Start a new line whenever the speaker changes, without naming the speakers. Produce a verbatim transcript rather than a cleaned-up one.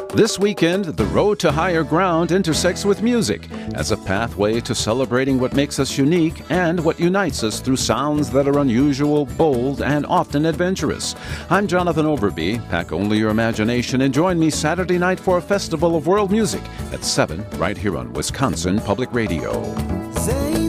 This weekend, the road to higher ground intersects with music as a pathway to celebrating what makes us unique and what unites us through sounds that are unusual, bold, and often adventurous. I'm Jonathan Overby. Pack only your imagination and join me Saturday night for a festival of world music at seven right here on Wisconsin Public Radio.
Say